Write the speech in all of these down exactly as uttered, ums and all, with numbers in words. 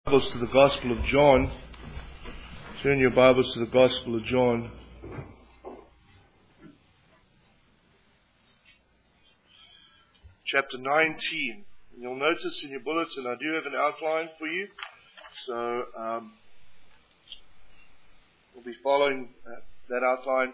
Bibles to the Gospel of John. Turn your Bibles to the Gospel of John. Chapter nineteen. And you'll notice in your bulletin I do have an outline for you. So um, we'll be following uh, that outline.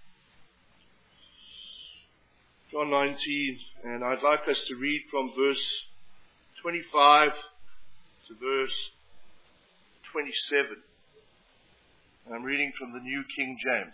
John nineteen. And I'd like us to read from verse twenty-five to verse twenty-seven. And I'm reading from the New King James.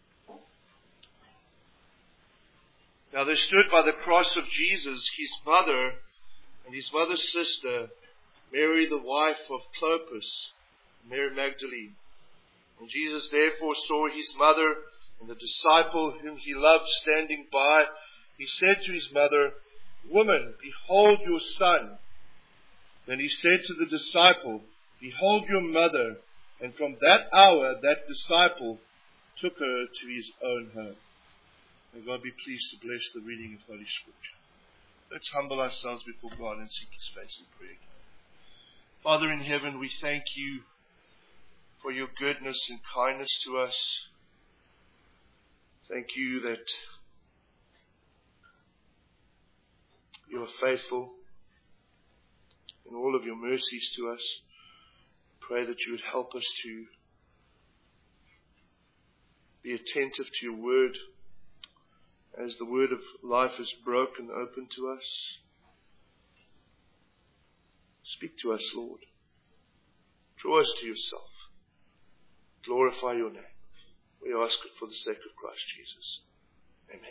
Now there stood by the cross of Jesus his mother and his mother's sister, Mary the wife of Clopas, Mary Magdalene. And Jesus therefore saw his mother and the disciple whom he loved standing by. He said to his mother, "Woman, behold your son." Then he said to the disciple, "Behold your mother." And from that hour, that disciple took her to his own home. May God be pleased to bless the reading of Holy Scripture. Let's humble ourselves before God and seek his face in prayer. Father in heaven, we thank you for your goodness and kindness to us. Thank you that you are faithful in all of your mercies to us. Pray that you would help us to be attentive to your word as the word of life is broken open to us. Speak to us, Lord. Draw us to yourself. Glorify your name. We ask it for the sake of Christ Jesus. Amen.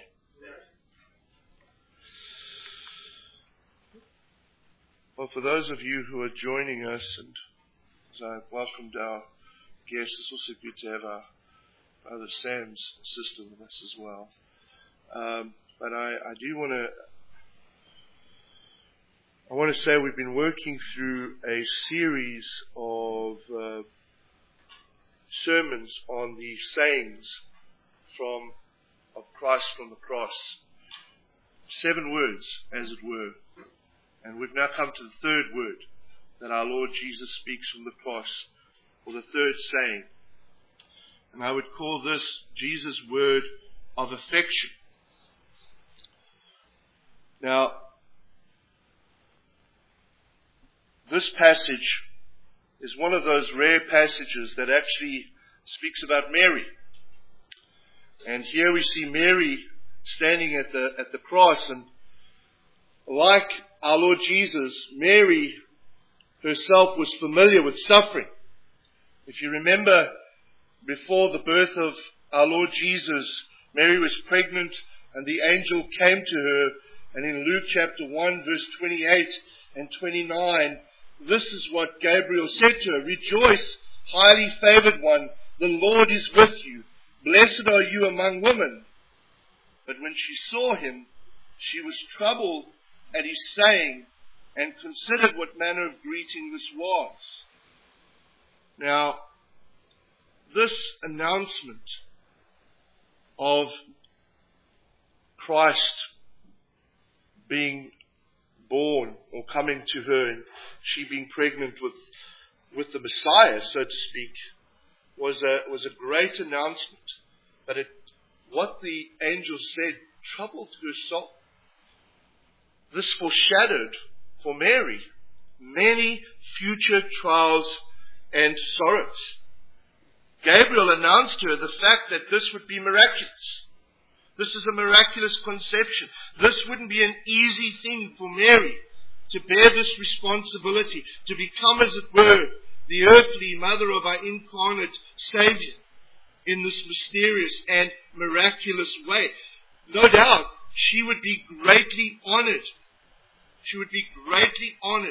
Well, for those of you who are joining us, and as I've welcomed our guests, it's also good to have our brother Sam's sister with us as well. Um, but I, I do want to I want to say we've been working through a series of uh, sermons on the sayings from of Christ from the cross. Seven words, as it were. And we've now come to the third word that our Lord Jesus speaks from the cross, or the third saying. And I would call this Jesus' word of affection. Now, this passage is one of those rare passages that actually speaks about Mary. And here we see Mary standing at the at the cross, and like our Lord Jesus, Mary herself was familiar with suffering. If you remember, before the birth of our Lord Jesus, Mary was pregnant and the angel came to her, and in Luke chapter one verse twenty-eight and twenty-nine, this is what Gabriel said to her: "Rejoice, highly favored one, the Lord is with you. Blessed are you among women." But when she saw him, she was troubled at his saying, and considered what manner of greeting this was. Now, this announcement of Christ being born, or coming to her, and she being pregnant with, with the Messiah, so to speak, was a, was a great announcement. But it, what the angel said troubled her soul. This foreshadowed for Mary many future trials and sorrows. Gabriel announced to her the fact that this would be miraculous. This is a miraculous conception. This wouldn't be an easy thing for Mary to bear this responsibility, to become, as it were, the earthly mother of our incarnate Savior in this mysterious and miraculous way. No doubt, she would be greatly honored. She would be greatly honored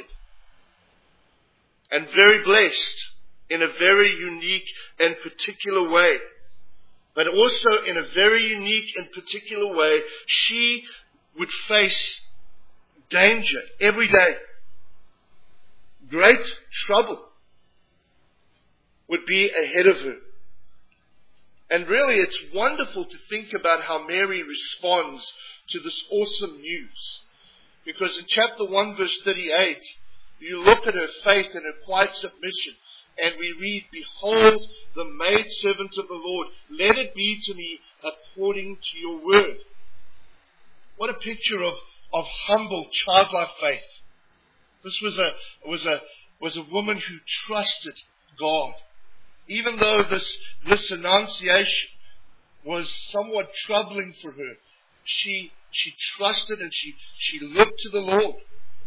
and very blessed in a very unique and particular way. But also in a very unique and particular way, she would face danger every day. Great trouble would be ahead of her. And really, it's wonderful to think about how Mary responds to this awesome news. Because in chapter one, verse thirty-eight, you look at her faith and her quiet submission, and we read, "Behold, the maidservant of the Lord, let it be to me according to your word." What a picture of, of humble, childlike faith. This was a, was a, was a woman who trusted God. Even though this, this annunciation was somewhat troubling for her, she, she trusted and she, she looked to the Lord.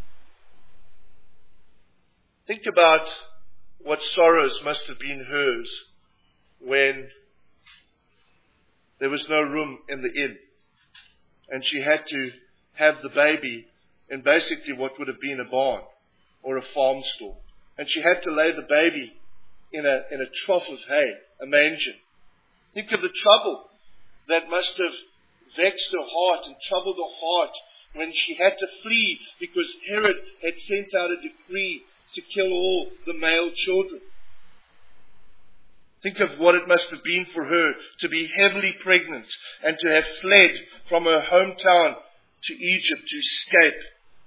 Think about what sorrows must have been hers when there was no room in the inn and she had to have the baby in basically what would have been a barn or a farm stall. And she had to lay the baby in a, in a trough of hay, a manger. Think of the trouble that must have vexed her heart and troubled her heart when she had to flee because Herod had sent out a decree to kill all the male children. Think of what it must have been for her to be heavily pregnant and to have fled from her hometown to Egypt to escape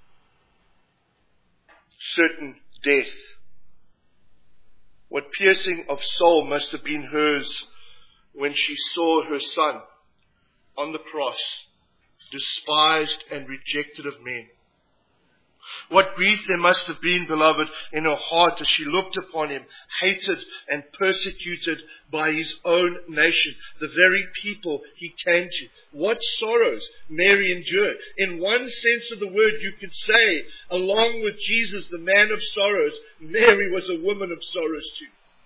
certain death. What piercing of soul must have been hers when she saw her son on the cross, despised and rejected of men. What grief there must have been, beloved, in her heart as she looked upon him, hated and persecuted by his own nation, the very people he came to. What sorrows Mary endured. In one sense of the word, you could say, along with Jesus, the man of sorrows, Mary was a woman of sorrows too.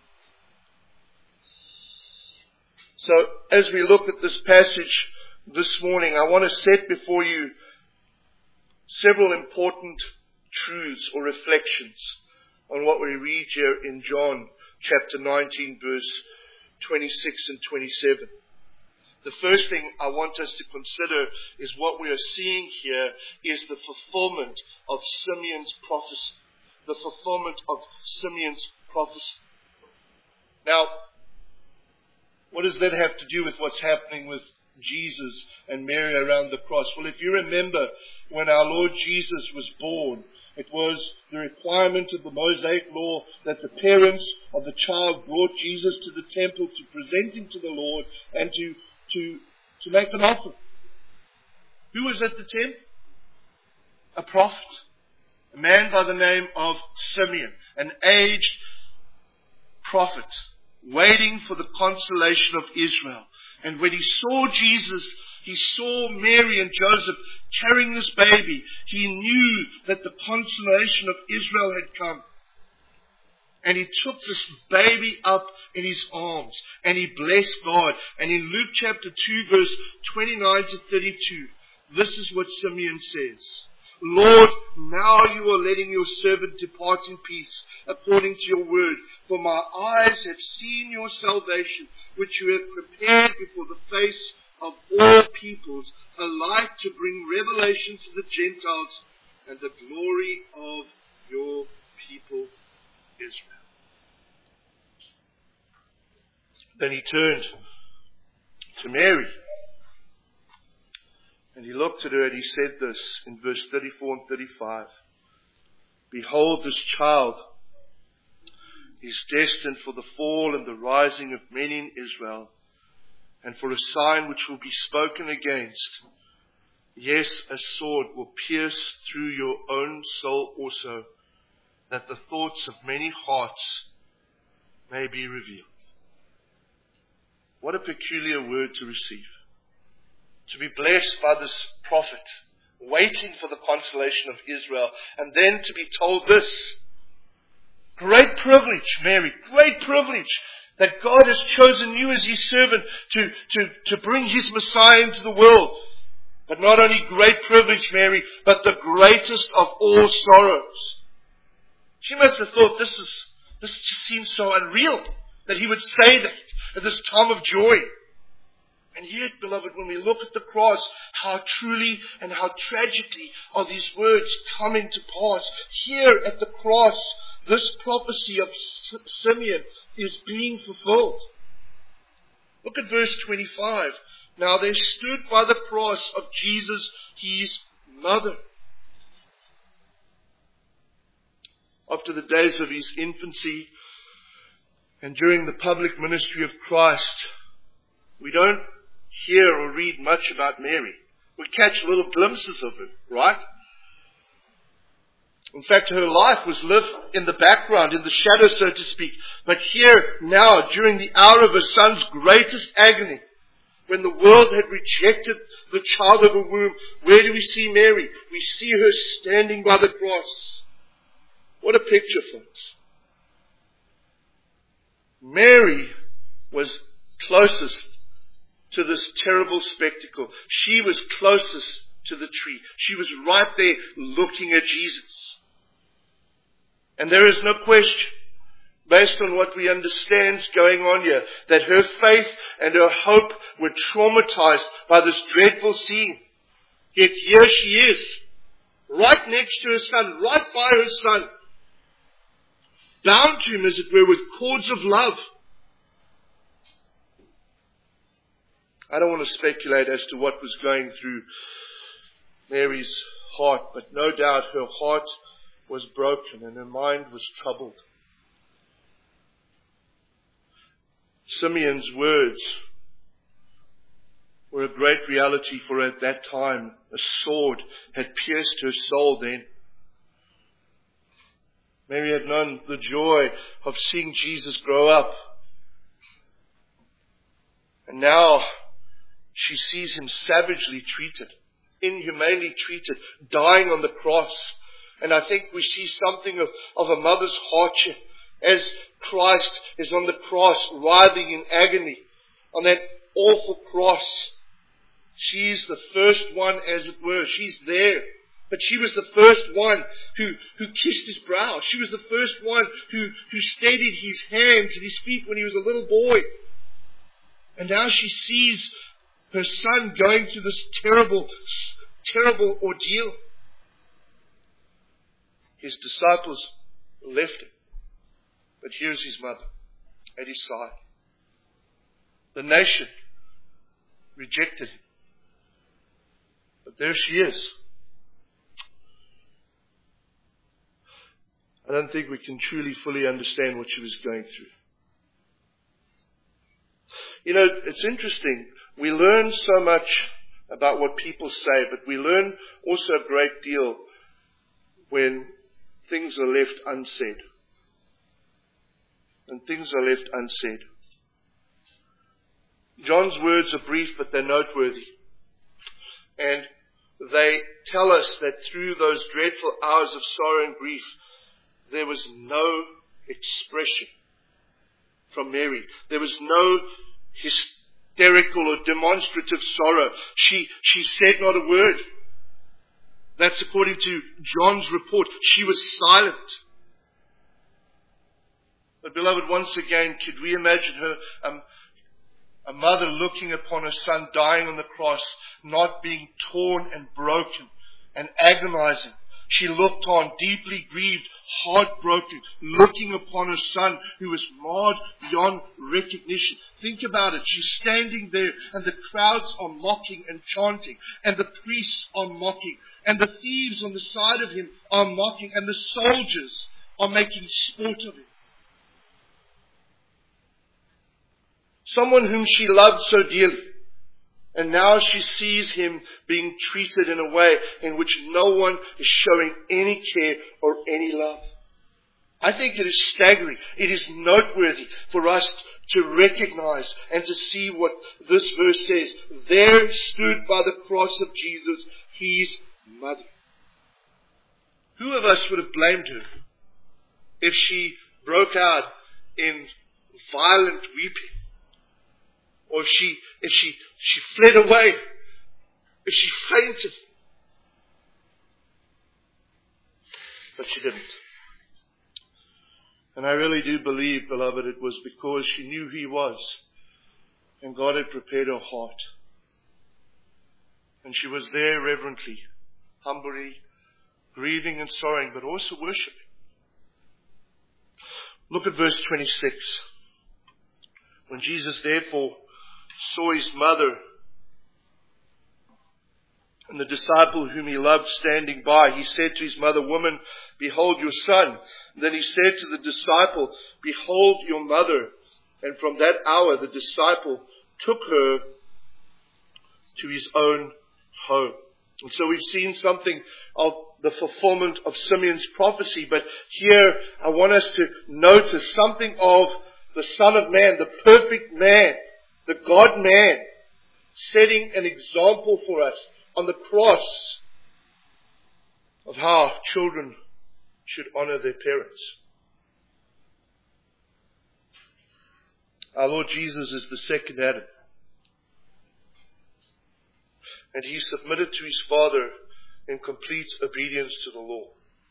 So, as we look at this passage this morning, I want to set before you several important truths or reflections on what we read here in John chapter nineteen, verse twenty-six and twenty-seven. The first thing I want us to consider is what we are seeing here is the fulfillment of Simeon's prophecy. The fulfillment of Simeon's prophecy. Now, what does that have to do with what's happening with Jesus and Mary around the cross? Well, if you remember, when our Lord Jesus was born, it was the requirement of the Mosaic law that the parents of the child brought Jesus to the temple to present him to the Lord and to, to, to make an offer. Who was at the temple? A prophet. A man by the name of Simeon, an aged prophet, waiting for the consolation of Israel. And when he saw Jesus, he saw Mary and Joseph carrying this baby, he knew that the consolation of Israel had come. And he took this baby up in his arms and he blessed God. And in Luke chapter two, verse twenty-nine to thirty-two, this is what Simeon says. Lord, now you are letting your servant depart in peace according to your word. For my eyes have seen your salvation, which you have prepared before the face of all peoples, a light to bring revelation to the Gentiles and the glory of your people Israel. Then he turned to Mary and he looked at her and he said this in verse thirty-four and thirty-five. Behold, this child is destined for the fall and the rising of many in Israel, and for a sign which will be spoken against. Yes, a sword will pierce through your own soul also, that the thoughts of many hearts may be revealed. What a peculiar word to receive. To be blessed by this prophet, waiting for the consolation of Israel, and then to be told this. Great privilege, Mary, great privilege that God has chosen you as his servant to, to, to bring his Messiah into the world. But not only great privilege, Mary, but the greatest of all sorrows. She must have thought, this is, this just seems so unreal that he would say that at this time of joy. And yet, beloved, when we look at the cross, how truly and how tragically are these words coming to pass. Here at the cross, this prophecy of Simeon is being fulfilled. Look at verse twenty-five. Now there stood by the cross of Jesus his mother. after the days of his infancy and during the public ministry of Christ, we don't hear or read much about Mary. We catch little glimpses of her, right? In fact, her life was lived in the background, in the shadow, so to speak. But here, now, during the hour of her son's greatest agony, when the world had rejected the child of her womb, where do we see Mary? We see her standing by the cross. What a picture, folks. Mary was closest to this terrible spectacle. She was closest to the tree. She was right there looking at Jesus. And there is no question, based on what we understand is going on here, that her faith and her hope were traumatized by this dreadful scene. Yet here she is, right next to her son, right by her son, bound to him, as it were, with cords of love. I don't want to speculate as to what was going through Mary's heart, but no doubt her heart was broken and her mind was troubled. Simeon's words were a great reality for her at that time. A sword had pierced her soul then. Mary had known the joy of seeing Jesus grow up. And now she sees him savagely treated, inhumanely treated, dying on the cross. And I think we see something of, of a mother's heart as Christ is on the cross, writhing in agony on that awful cross. She's the first one, as it were. She's there. But she was the first one who, who kissed his brow. She was the first one who, who steadied his hands and his feet when he was a little boy. And now she sees her son going through this terrible, terrible ordeal. His disciples left him. But here's his mother at his side. The nation rejected him. But there she is. I don't think we can truly fully understand what she was going through. You know, it's interesting. We learn so much about what people say, but we learn also a great deal when things are left unsaid. And things are left unsaid. John's words are brief, but they're noteworthy. And they tell us that through those dreadful hours of sorrow and grief, there was no expression from Mary. There was no hysterical or demonstrative sorrow. She, she said not a word. That's according to John's report. She was silent. But beloved, once again, could we imagine her, um, a mother looking upon her son dying on the cross, not being torn and broken and agonizing? She looked on, deeply grieved, heartbroken, looking upon her son who was marred beyond recognition. Think about it. She's standing there and the crowds are mocking and chanting, and the priests are mocking, and the thieves on the side of him are mocking, and the soldiers are making sport of him. Someone whom she loved so dearly. And now she sees him being treated in a way in which no one is showing any care or any love. I think it is staggering. It is noteworthy for us to recognize and to see what this verse says. There stood by the cross of Jesus his mother. Who of us would have blamed her if she broke out in violent weeping? Or if she, if she, she fled away, if she fainted. But she didn't. And I really do believe, beloved, it was because she knew who he was. And God had prepared her heart. And she was there reverently, humbly, grieving and sorrowing, but also worshiping. Look at verse twenty-six. When Jesus therefore saw his mother and the disciple whom he loved standing by, he said to his mother, Woman, behold your son. Then he said to the disciple, "Behold your mother." And from that hour the disciple took her to his own home. And so we've seen something of the fulfillment of Simeon's prophecy. But here I want us to notice something of the Son of Man, the perfect man, the God-man, setting an example for us on the cross of how children should honor their parents. Our Lord Jesus is the second Adam. And he submitted to his Father in complete obedience to the law.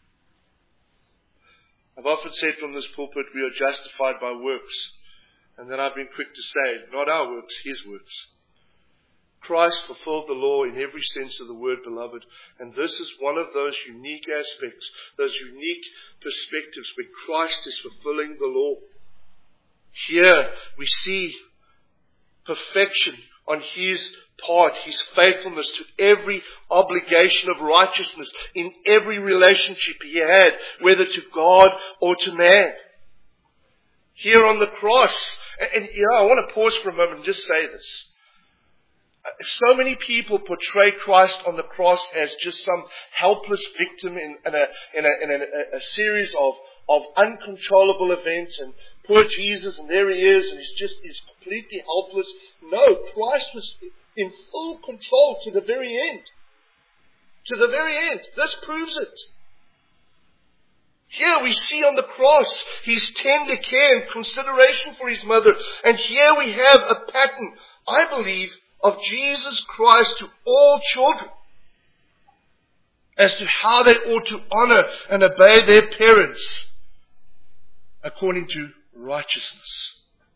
I've often said from this pulpit, we are justified by works. And then I've been quick to say, not our works, his works. Christ fulfilled the law in every sense of the word, beloved. And this is one of those unique aspects, those unique perspectives where Christ is fulfilling the law. Here we see perfection on his part, his faithfulness to every obligation of righteousness in every relationship he had, whether to God or to man. Here on the cross, and, and you know, I want to pause for a moment and just say this. So many people portray Christ on the cross as just some helpless victim in, in, a, in, a, in a, a series of, of uncontrollable events, and poor Jesus, and there he is, and he's just he's completely helpless. No, Christ was in full control to the very end. To the very end. This proves it. Here we see on the cross his tender care and consideration for his mother. And here we have a pattern, I believe, of Jesus Christ to all children as to how they ought to honor and obey their parents according to righteousness.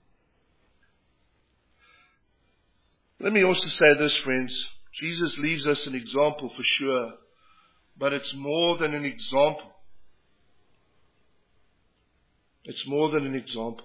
Let me also say this, friends. Jesus leaves us an example for sure, but it's more than an example. It's more than an example.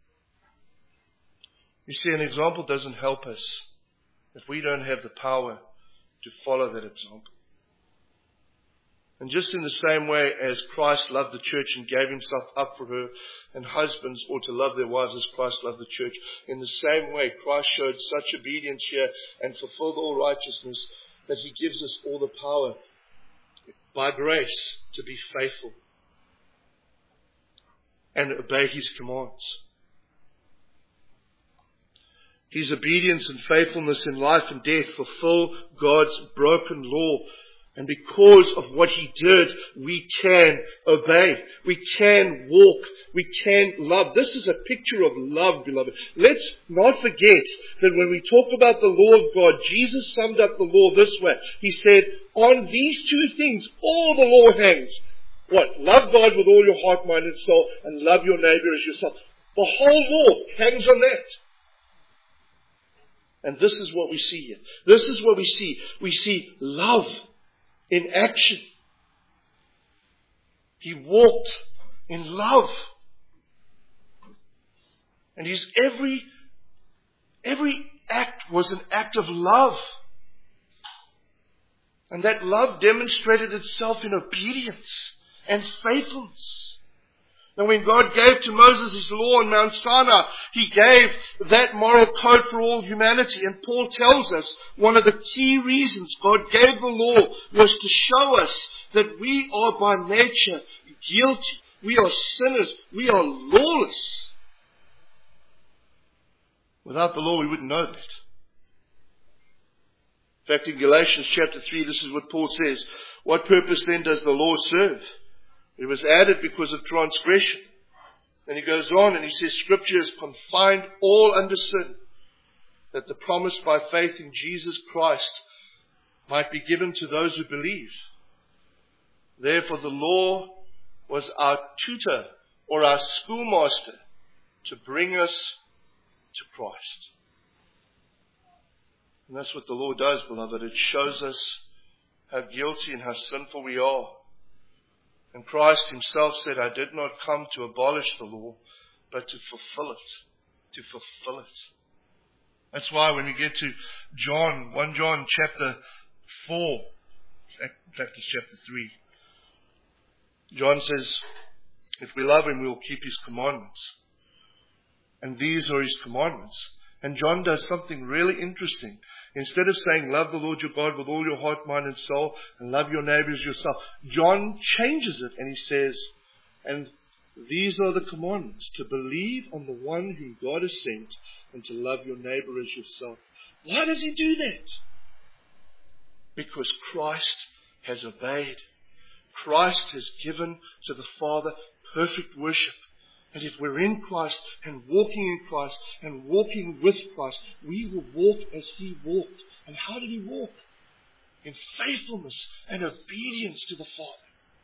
You see, an example doesn't help us if we don't have the power to follow that example. And just in the same way as Christ loved the church and gave himself up for her, and husbands ought to love their wives as Christ loved the church, in the same way Christ showed such obedience here and fulfilled all righteousness that he gives us all the power by grace to be faithful and obey his commands. His obedience and faithfulness in life and death fulfill God's broken law. And because of what he did, we can obey. We can walk. We can love. This is a picture of love, beloved. Let's not forget that when we talk about the law of God, Jesus summed up the law this way. He said, on these two things, all the law hangs. What? Love God with all your heart, mind, and soul, and love your neighbor as yourself. The whole law hangs on that. And this is what we see here. This is what we see. We see love in action. He walked in love. And his every, every act was an act of love. And that love demonstrated itself in obedience and faithfulness. Now when God gave to Moses his law on Mount Sinai, he gave that moral code for all humanity. And Paul tells us one of the key reasons God gave the law was to show us that we are by nature guilty. We are sinners. We are lawless. Without the law, we wouldn't know that. In fact, in Galatians chapter three, this is what Paul says. What purpose then does the law serve? It was added because of transgression. And he goes on and he says, Scripture has confined all under sin, that the promise by faith in Jesus Christ might be given to those who believe. Therefore the law was our tutor or our schoolmaster to bring us to Christ. And that's what the law does, beloved. It shows us how guilty and how sinful we are. And Christ himself said, I did not come to abolish the law, but to fulfill it. To fulfill it. That's why when we get to John, First John chapter four, in fact it's chapter three, John says If we love him, we will keep his commandments. And these are his commandments. And John does something really interesting. Instead of saying, love the Lord your God with all your heart, mind, and soul, and love your neighbor as yourself, John changes it and he says, and these are the commandments, to believe on the one whom God has sent, and to love your neighbor as yourself. Why does he do that? Because Christ has obeyed. Christ has given to the Father perfect worship. And if we're in Christ and walking in Christ and walking with Christ, we will walk as he walked. And how did he walk? In faithfulness and obedience to the Father.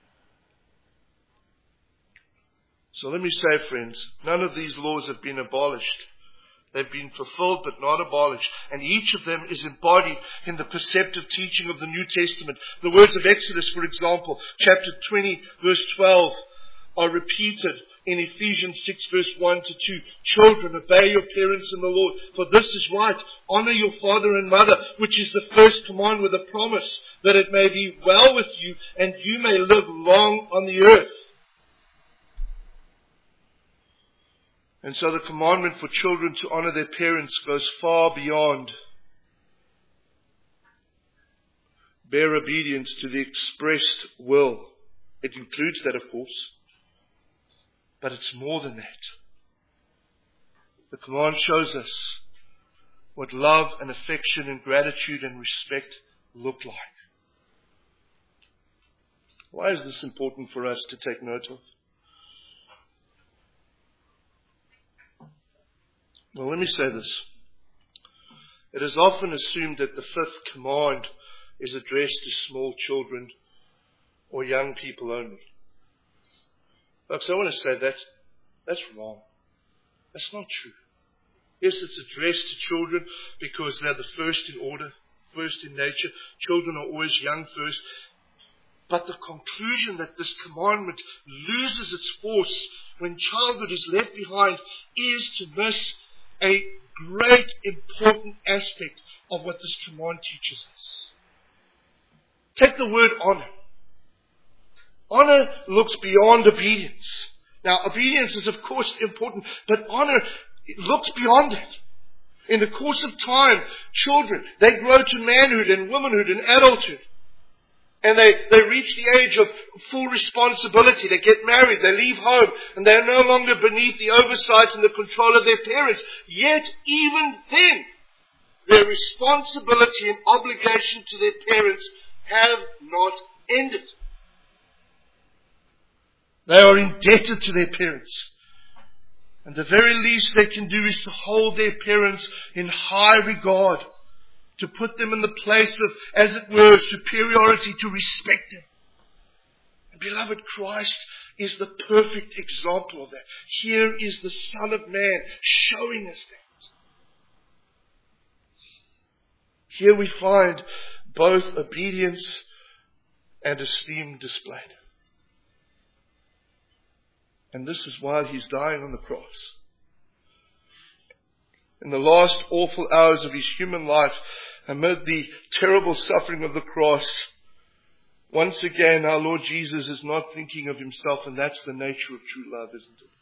So let me say, friends, none of these laws have been abolished. They've been fulfilled but not abolished. And each of them is embodied in the perceptive teaching of the New Testament. The words of Exodus, for example, chapter twenty, verse twelve, are repeated in Ephesians six, verse one to two. Children, obey your parents in the Lord, for this is right. Honor your father and mother, which is the first command with a promise, that it may be well with you and you may live long on the earth. And so the commandment for children to honor their parents goes far beyond bare obedience to the expressed will. It includes that, of course. But it's more than that. The command shows us what love and affection and gratitude and respect look like. Why is this important for us to take note of? Well, let me say this. It is often assumed that the fifth command is addressed to small children or young people only. Folks, I want to say that's, that's wrong. That's not true. Yes, it's addressed to children because they're the first in order, first in nature. Children are always young first. But the conclusion that this commandment loses its force when childhood is left behind is to miss a great important aspect of what this command teaches us. Take the word honor. Honor looks beyond obedience. Now, obedience is of course important, but honor looks beyond it. In the course of time, children, they grow to manhood and womanhood and adulthood. And they, they reach the age of full responsibility. They get married, they leave home, and they are no longer beneath the oversight and the control of their parents. Yet, even then, their responsibility and obligation to their parents have not ended. They are indebted to their parents. And the very least they can do is to hold their parents in high regard, to put them in the place of, as it were, superiority, to respect them. And beloved, Christ is the perfect example of that. Here is the Son of Man showing us that. Here we find both obedience and esteem displayed. And this is while he's dying on the cross. In the last awful hours of his human life, amid the terrible suffering of the cross, once again our Lord Jesus is not thinking of himself, and that's the nature of true love, isn't it?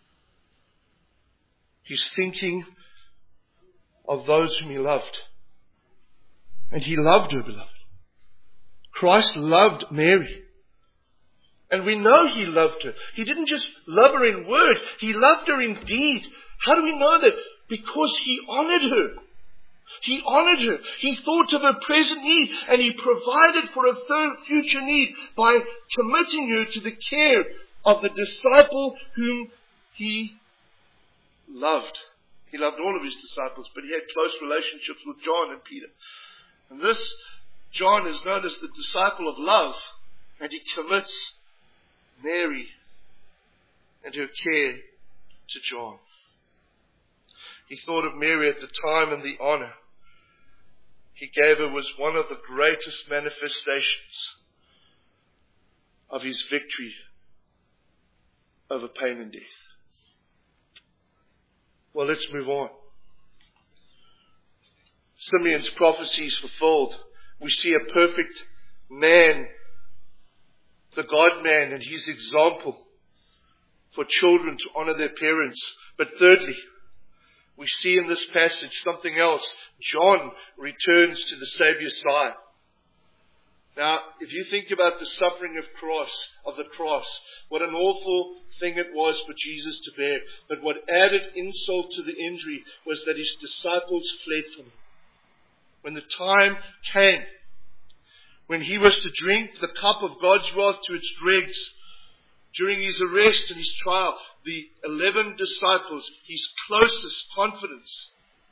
He's thinking of those whom he loved. And he loved her, beloved. Christ loved Mary. And we know he loved her. He didn't just love her in word. He loved her in deed. How do we know that? Because he honored her. He honored her. He thought of her present need, and he provided for her third future need by committing her to the care of the disciple whom he loved. He loved all of his disciples, but he had close relationships with John and Peter. And this John is known as the disciple of love, and he commits Mary and her care to John. He thought of Mary at the time, and the honor he gave her was one of the greatest manifestations of his victory over pain and death. Well, let's move on. Simeon's prophecy is fulfilled. We see a perfect man, the God-man, and his example for children to honor their parents. But thirdly, we see in this passage something else. John returns to the Savior's side. Now, if you think about the suffering of cross, of the cross, what an awful thing it was for Jesus to bear. But what added insult to the injury was that his disciples fled from him. When the time came, when he was to drink the cup of God's wrath to its dregs, during his arrest and his trial, the eleven disciples, his closest confidants,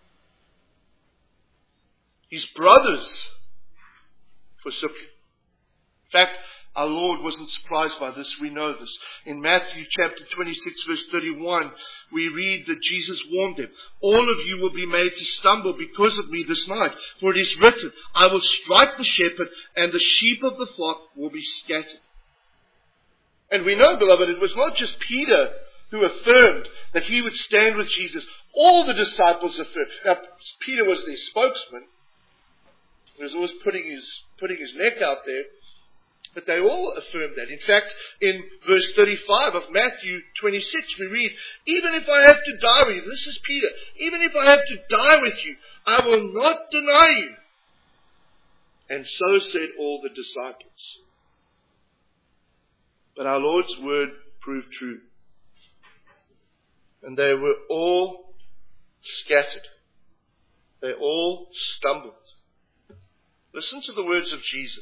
his brothers, forsook him. In fact, our Lord wasn't surprised by this. We know this. In Matthew chapter twenty-six verse thirty-one, we read that Jesus warned them, all of you will be made to stumble because of me this night. For it is written, I will strike the shepherd, and the sheep of the flock will be scattered. And we know, beloved, it was not just Peter who affirmed that he would stand with Jesus. All the disciples affirmed. Now, Peter was their spokesman. He was always putting his, putting his neck out there. But they all affirmed that. In fact, in verse thirty-five of Matthew twenty-six, we read, even if I have to die with you, this is Peter, even if I have to die with you, I will not deny you. And so said all the disciples. But our Lord's word proved true. And they were all scattered. They all stumbled. Listen to the words of Jesus.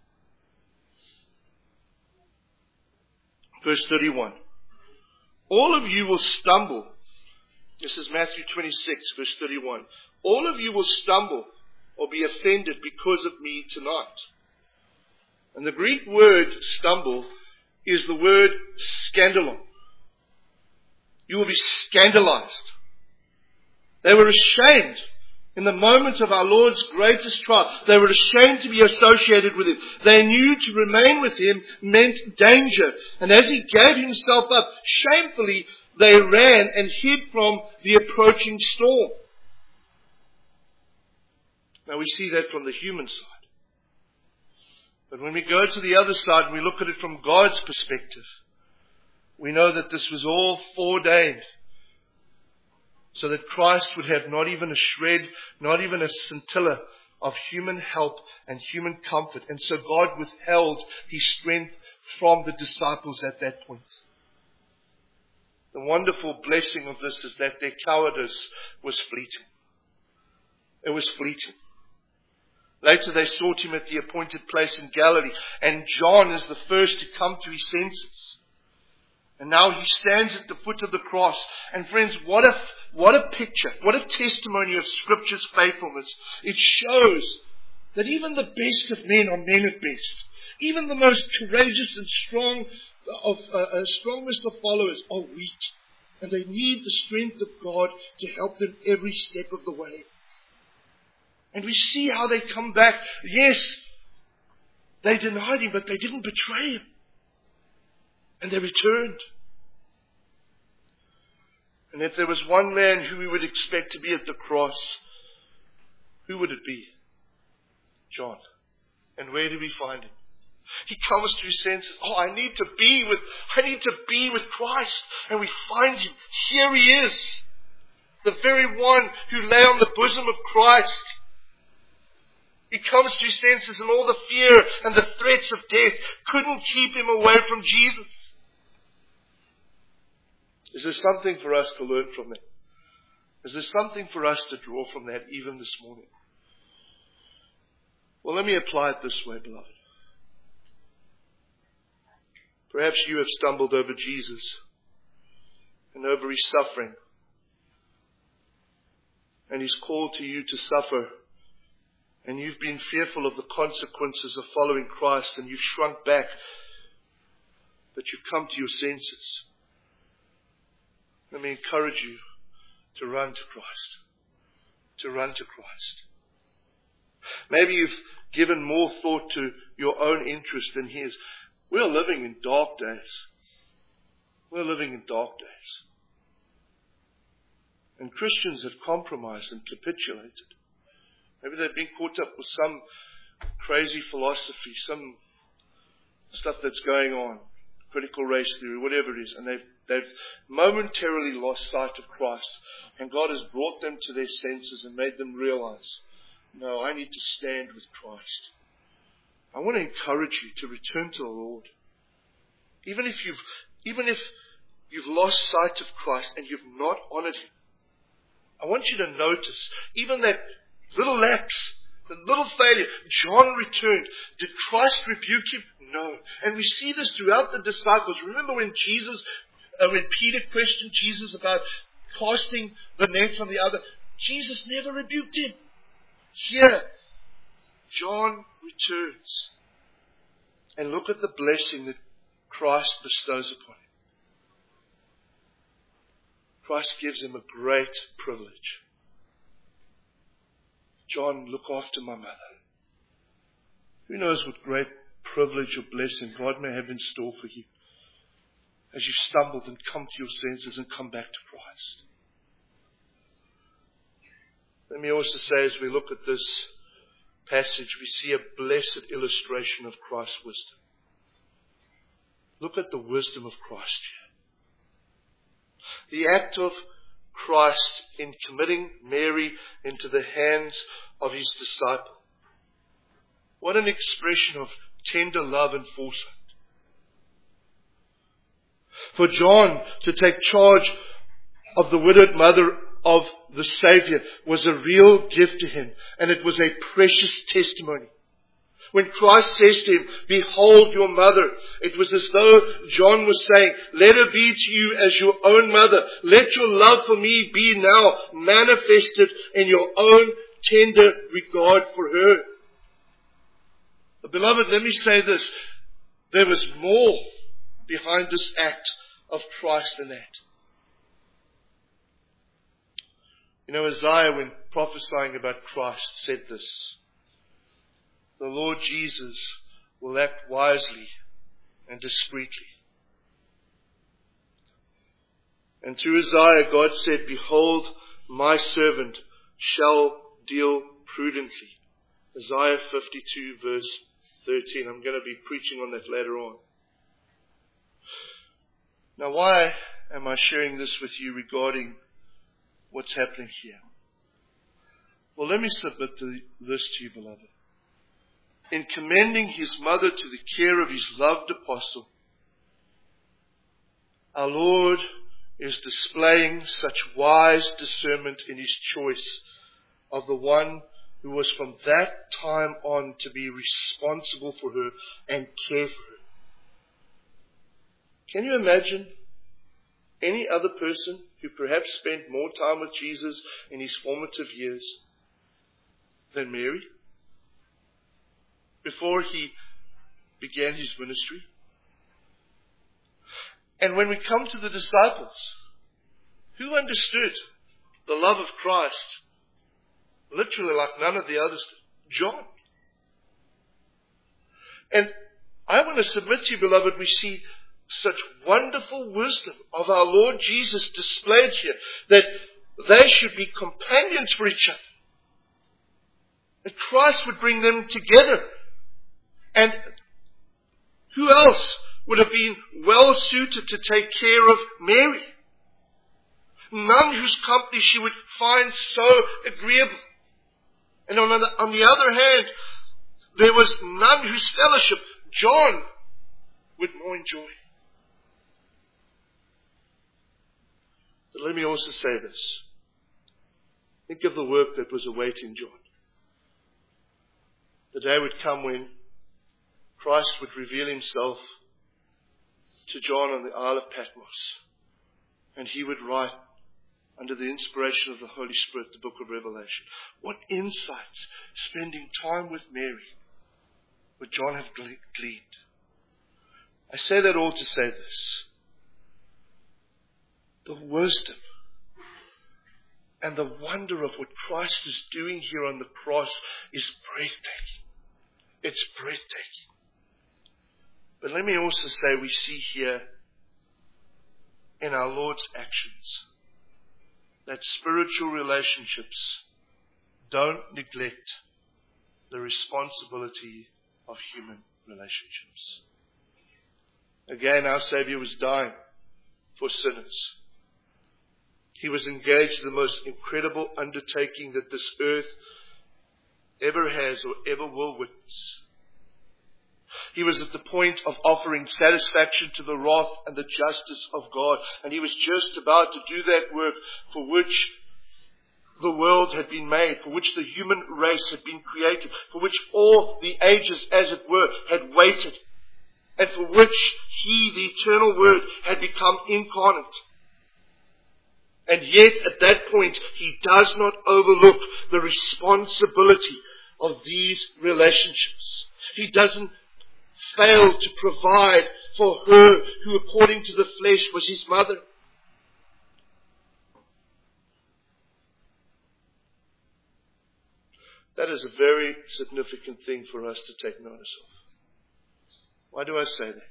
Verse thirty-one. All of you will stumble. This is Matthew twenty-six, verse thirty-one. All of you will stumble or be offended because of me tonight. And the Greek word stumble is the word scandalon. You will be scandalized. They were ashamed. In the moment of our Lord's greatest trial, they were ashamed to be associated with him. They knew to remain with him meant danger. And as he gave himself up, shamefully, they ran and hid from the approaching storm. Now we see that from the human side. But when we go to the other side and we look at it from God's perspective, we know that this was all foreordained, so that Christ would have not even a shred, not even a scintilla of human help and human comfort. And so God withheld his strength from the disciples at that point. The wonderful blessing of this is that their cowardice was fleeting. It was fleeting. Later they sought him at the appointed place in Galilee, and John is the first to come to his senses. And now he stands at the foot of the cross. And friends, what a, what a picture, what a testimony of Scripture's faithfulness. It shows that even the best of men are men at best. Even the most courageous and strong of uh, uh, strongest of followers are weak. And they need the strength of God to help them every step of the way. And we see how they come back. Yes, they denied him, but they didn't betray him. And they returned. And if there was one man who we would expect to be at the cross, who would it be? John. And where do we find him? He comes to his senses. Oh, I need to be with, I need to be with Christ. And we find him. Here he is. The very one who lay on the bosom of Christ. He comes to his senses, and all the fear and the threats of death couldn't keep him away from Jesus. Is there something for us to learn from that? Is there something for us to draw from that even this morning? Well, let me apply it this way, beloved. Perhaps you have stumbled over Jesus and over his suffering, and his call to you to suffer. And you've been fearful of the consequences of following Christ, and you've shrunk back. But you've come to your senses. Let me encourage you to run to Christ. To run to Christ. Maybe you've given more thought to your own interest than his. We're living in dark days. We're living in dark days. And Christians have compromised and capitulated. Maybe they've been caught up with some crazy philosophy, some stuff that's going on, critical race theory, whatever it is, and they've They've momentarily lost sight of Christ, and God has brought them to their senses and made them realize, no, I need to stand with Christ. I want to encourage you to return to the Lord. Even if you've, even if you've lost sight of Christ and you've not honored Him, I want you to notice, even that little lapse, the little failure, John returned. Did Christ rebuke him? No. And we see this throughout the disciples. Remember when Jesus, uh, when Peter questioned Jesus about casting the net on the other, Jesus never rebuked him. Here, John returns. And look at the blessing that Christ bestows upon him. Christ gives him a great privilege. John, look after my mother. Who knows what great privilege or blessing God may have in store for you as you've stumbled and come to your senses and come back to Christ. Let me also say, as we look at this passage, we see a blessed illustration of Christ's wisdom. Look at the wisdom of Christ here. The act of Christ in committing Mary into the hands of His disciple. What an expression of tender love and foresight. For John to take charge of the widowed mother of the Savior was a real gift to him, and it was a precious testimony. When Christ says to him, behold your mother, it was as though John was saying, let her be to you as your own mother. Let your love for me be now manifested in your own tender regard for her. But beloved, let me say this. There was more behind this act of Christ than that. You know, Isaiah, when prophesying about Christ, said this. The Lord Jesus will act wisely and discreetly. And to Isaiah, God said, behold, my servant shall deal prudently. Isaiah fifty-two verse thirteen. I'm going to be preaching on that later on. Now, why am I sharing this with you regarding what's happening here? Well, let me submit to this to you, beloved. In commending his mother to the care of his loved apostle, our Lord is displaying such wise discernment in his choice of the one who was from that time on to be responsible for her and care for her. Can you imagine any other person who perhaps spent more time with Jesus in his formative years than Mary? Before he began his ministry. And when we come to the disciples, who understood the love of Christ literally like none of the others did? John. And I want to submit to you, beloved, we see such wonderful wisdom of our Lord Jesus displayed here, that they should be companions for each other. That Christ would bring them together. And who else would have been well suited to take care of Mary? None whose company she would find so agreeable. And on the, on the other hand, there was none whose fellowship John would more enjoy. But let me also say this. Think of the work that was awaiting John. The day would come when Christ would reveal himself to John on the Isle of Patmos. And he would write, under the inspiration of the Holy Spirit, the book of Revelation. What insights, spending time with Mary, would John have gleaned? I say that all to say this. The wisdom and the wonder of what Christ is doing here on the cross is breathtaking. It's breathtaking. But let me also say we see here in our Lord's actions that spiritual relationships don't neglect the responsibility of human relationships. Again, our Savior was dying. for sinners. He was engaged in the most incredible undertaking that this earth ever has or ever will witness. He was at the point of offering satisfaction to the wrath and the justice of God. And he was just about to do that work for which the world had been made, for which the human race had been created, for which all the ages, as it were, had waited, and for which he, the eternal Word, had become incarnate. And yet, at that point, he does not overlook the responsibility of these relationships. He doesn't fail to provide for her who, according to the flesh, was his mother. That is a very significant thing for us to take notice of. Why do I say that?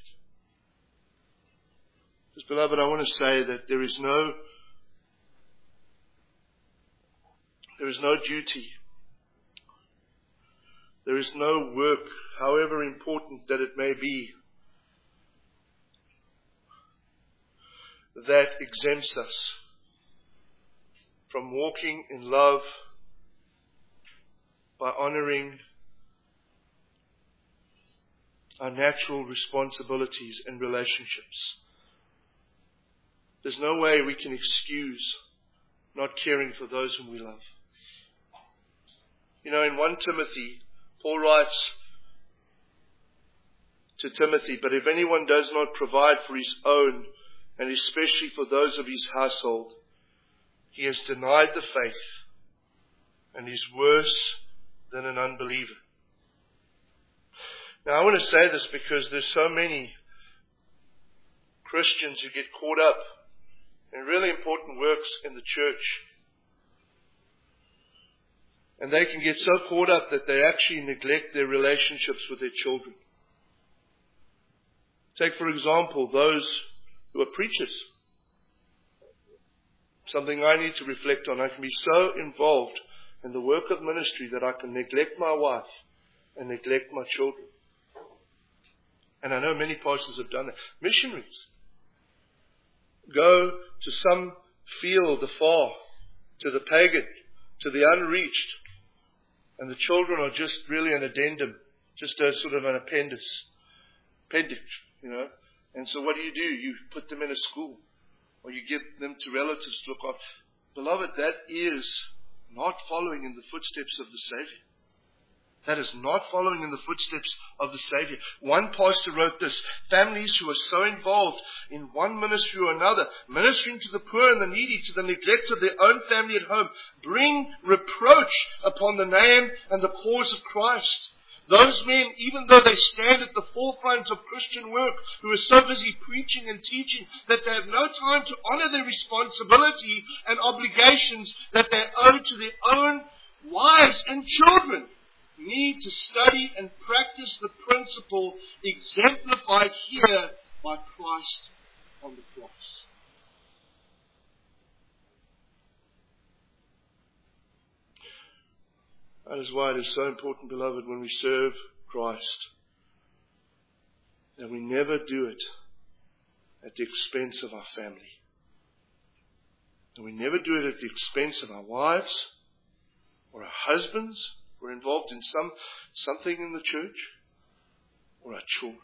Because, beloved, I want to say that there is no There is no duty. There is no work, however important that it may be, that exempts us from walking in love by honoring our natural responsibilities and relationships. There's no way we can excuse not caring for those whom we love. You know, in First Timothy, Paul writes to Timothy, "But if anyone does not provide for his own, and especially for those of his household, he has denied the faith and is worse than an unbeliever." Now, I want to say this because there's so many Christians who get caught up in really important works in the church. And they can get so caught up that they actually neglect their relationships with their children. Take, for example, those who are preachers. Something I need to reflect on. I can be so involved in the work of ministry that I can neglect my wife and neglect my children. And I know many pastors have done that. Missionaries go to some field afar, to the pagan, to the unreached, and the children are just really an addendum, just a sort of an appendix, appendix, you know. And so what do you do? You put them in a school, or you give them to relatives to look after. Beloved, that is not following in the footsteps of the Savior. That is not following in the footsteps of the Savior. One pastor wrote this: families who are so involved in one ministry or another, ministering to the poor and the needy, to the neglect of their own family at home, bring reproach upon the name and the cause of Christ. Those men, even though they stand at the forefront of Christian work, who are so busy preaching and teaching that they have no time to honor their responsibility and obligations that they owe to their own wives and children, need to study and practice the principle exemplified here by Christ on the cross. That is why it is so important, beloved, when we serve Christ, that we never do it at the expense of our family. And we never do it at the expense of our wives or our husbands who are involved in some something in the church, or our children.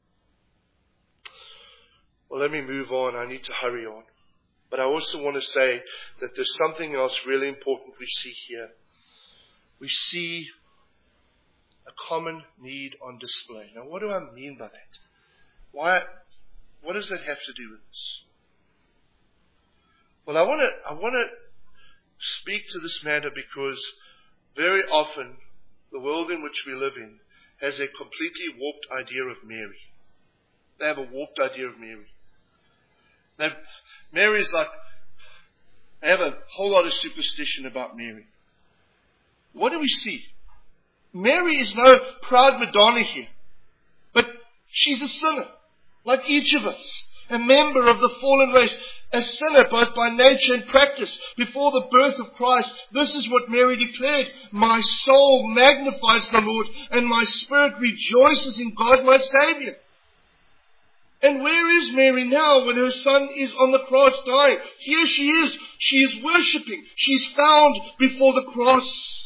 Well, let me move on. I need to hurry on. But I also want to say that there's something else really important we see here. We see a common need on display. Now, what do I mean by that? Why? What does that have to do with this? Well, I want to I want to speak to this matter because very often the world in which we live in has a completely warped idea of Mary. They have a warped idea of Mary. Now, Mary is like, they have a whole lot of superstition about Mary. What do we see? Mary is no proud Madonna here, but she's a sinner, like each of us, a member of the fallen race, a sinner both by nature and practice. Before the birth of Christ, this is what Mary declared: "My soul magnifies the Lord, and my spirit rejoices in God my Savior." And where is Mary now when her son is on the cross dying? Here she is. She is worshipping. She's found before the cross.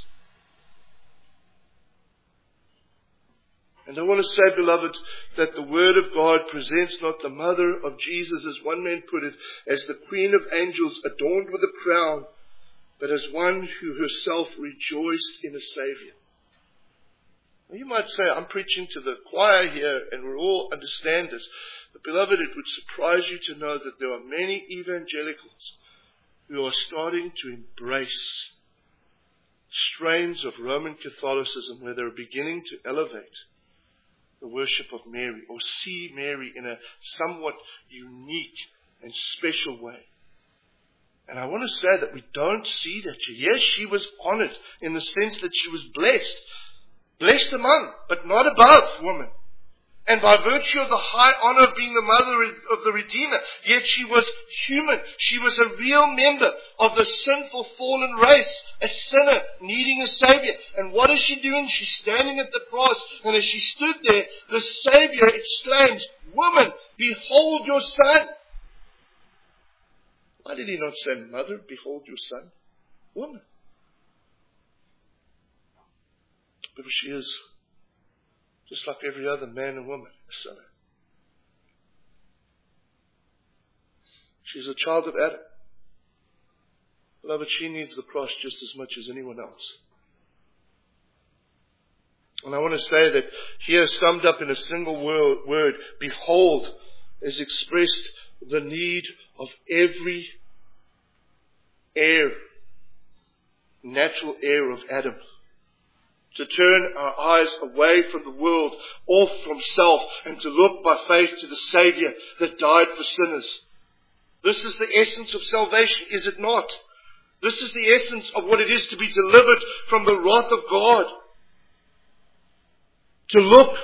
And I want to say, beloved, that the Word of God presents not the mother of Jesus, as one man put it, as the queen of angels adorned with a crown, but as one who herself rejoiced in a Savior. Now you might say, I'm preaching to the choir here, and we all understand this. But beloved, it would surprise you to know that there are many evangelicals who are starting to embrace strains of Roman Catholicism where they're beginning to elevate the worship of Mary, or see Mary in a somewhat unique and special way. And I want to say that we don't see that. Yes, she was honored in the sense that she was blessed. Blessed among, but not above woman. And by virtue of the high honor of being the mother of the Redeemer, yet she was human. She was a real member of the sinful fallen race, a sinner needing a Savior. And what is she doing? She's standing at the cross, and as she stood there, the Savior exclaims, "Woman, behold your son." Why did he not say, "Mother, behold your son"? Woman. Because she is just like every other man and woman, a sinner. She's a child of Adam. Beloved, she needs the cross just as much as anyone else. And I want to say that here, summed up in a single word, behold, is expressed the need of every heir, natural heir of Adam, to turn our eyes away from the world, off from self, and to look by faith to the Savior that died for sinners. This is the essence of salvation, is it not? This is the essence of what it is to be delivered from the wrath of God. To look.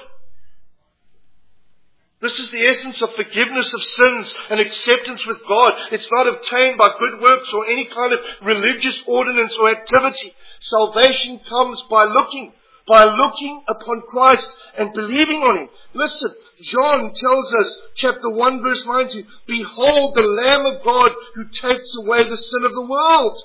This is the essence of forgiveness of sins and acceptance with God. It's not obtained by good works or any kind of religious ordinance or activity. Salvation comes by looking, by looking upon Christ and believing on Him. Listen, John tells us, chapter one, verse nineteen, "Behold the Lamb of God who takes away the sin of the world."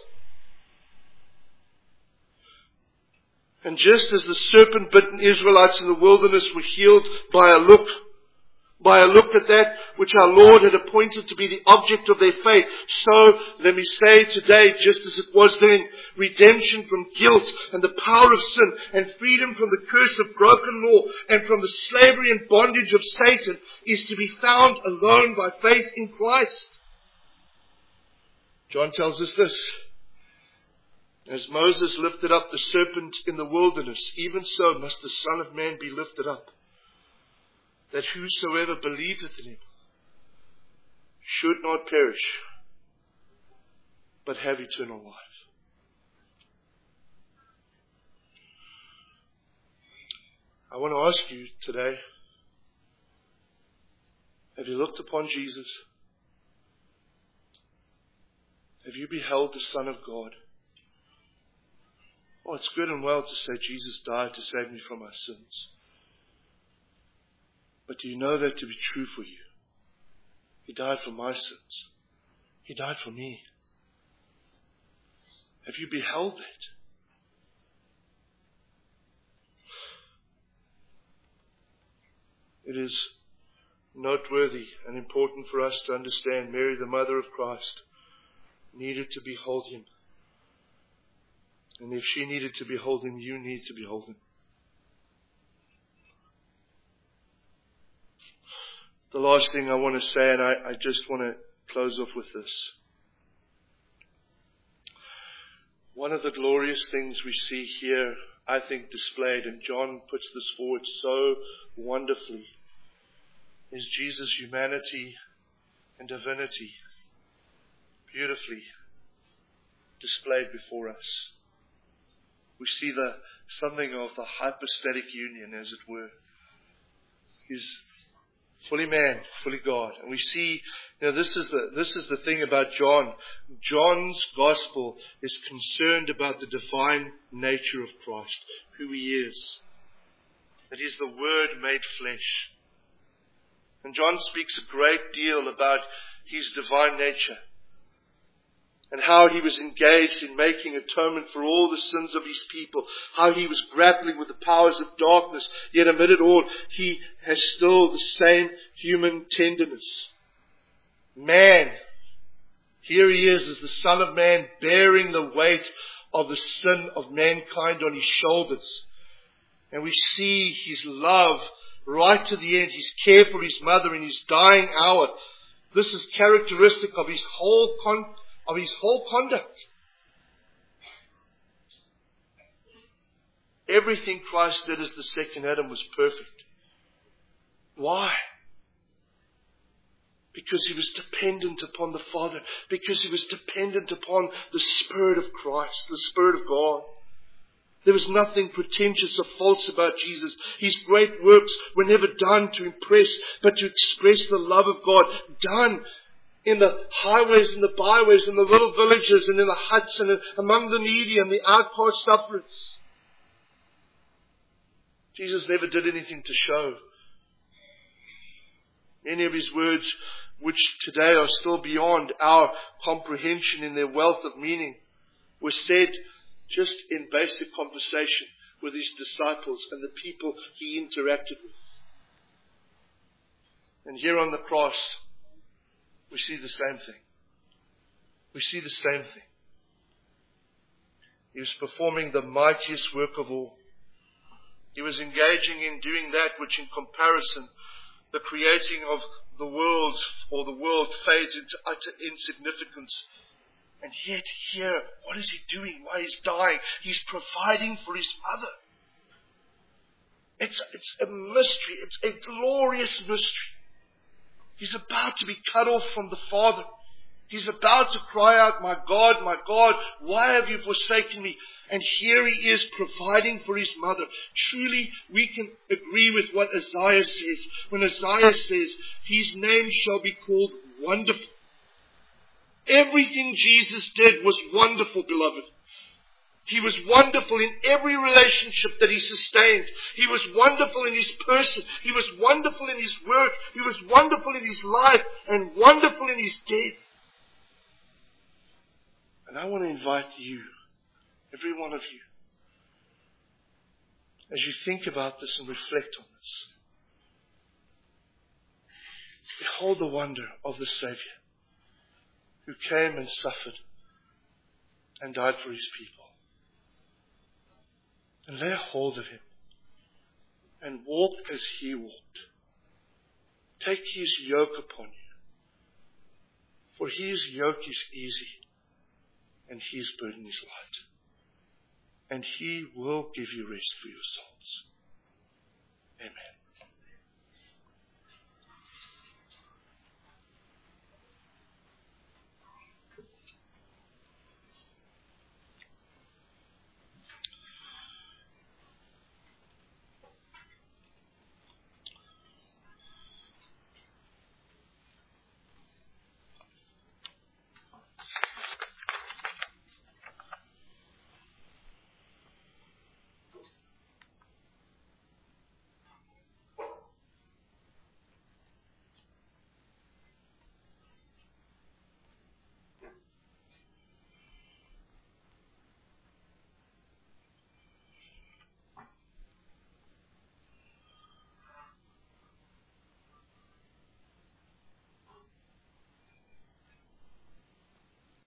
And just as the serpent-bitten Israelites in the wilderness were healed by a look, by a look at that which our Lord had appointed to be the object of their faith, so, let me say today, just as it was then, redemption from guilt and the power of sin, and freedom from the curse of broken law, and from the slavery and bondage of Satan, is to be found alone by faith in Christ. John tells us this: as Moses lifted up the serpent in the wilderness, even so must the Son of Man be lifted up, that whosoever believeth in Him should not perish, but have eternal life. I want to ask you today, have you looked upon Jesus? Have you beheld the Son of God? Oh, it's good and well to say Jesus died to save me from my sins. But do you know that to be true for you? He died for my sins. He died for me. Have you beheld it? It is noteworthy and important for us to understand Mary, the mother of Christ, needed to behold Him. And if she needed to behold Him, you need to behold Him. The last thing I want to say, and I, I just want to close off with this. One of the glorious things we see here, I think, displayed, and John puts this forward so wonderfully, is Jesus' humanity and divinity beautifully displayed before us. We see the something of the hypostatic union, as it were. He's fully man, fully God. And we see, you know, this is the this is the thing about John. John's gospel is concerned about the divine nature of Christ, who He is. That He is the Word made flesh. And John speaks a great deal about his divine nature and how he was engaged in making atonement for all the sins of his people, how he was grappling with the powers of darkness, yet amid it all, he has still the same human tenderness. Man, here he is as the Son of Man, bearing the weight of the sin of mankind on his shoulders. And we see his love right to the end, his care for his mother in his dying hour. This is characteristic of his whole con- of his whole conduct. Everything Christ did as the second Adam was perfect. Why? Because he was dependent upon the Father. Because he was dependent upon the Spirit of Christ, the Spirit of God. There was nothing pretentious or false about Jesus. His great works were never done to impress, but to express the love of God, done in the highways and the byways, in the little villages and in the huts and among the needy and the outcast sufferers. Jesus never did anything to show. Many of his words, which today are still beyond our comprehension in their wealth of meaning, were said just in basic conversation with his disciples and the people he interacted with. And here on the cross, we see the same thing. We see the same thing. He was performing the mightiest work of all. He was engaging in doing that which in comparison, the creating of the world or the world fades into utter insignificance. And yet here, what is he doing while he's dying? He's providing for his mother. It's, it's a mystery. It's a glorious mystery. He's about to be cut off from the Father. He's about to cry out, "My God, my God, why have you forsaken me?" And here he is providing for his mother. Truly, we can agree with what Isaiah says. When Isaiah says, his name shall be called Wonderful. Everything Jesus did was wonderful, beloved. He was wonderful in every relationship that he sustained. He was wonderful in his person. He was wonderful in his work. He was wonderful in his life and wonderful in his death. And I want to invite you, every one of you, as you think about this and reflect on this, behold the wonder of the Savior who came and suffered and died for his people. And lay hold of him and walk as he walked. Take his yoke upon you, for his yoke is easy and his burden is light. And he will give you rest for your souls. Amen.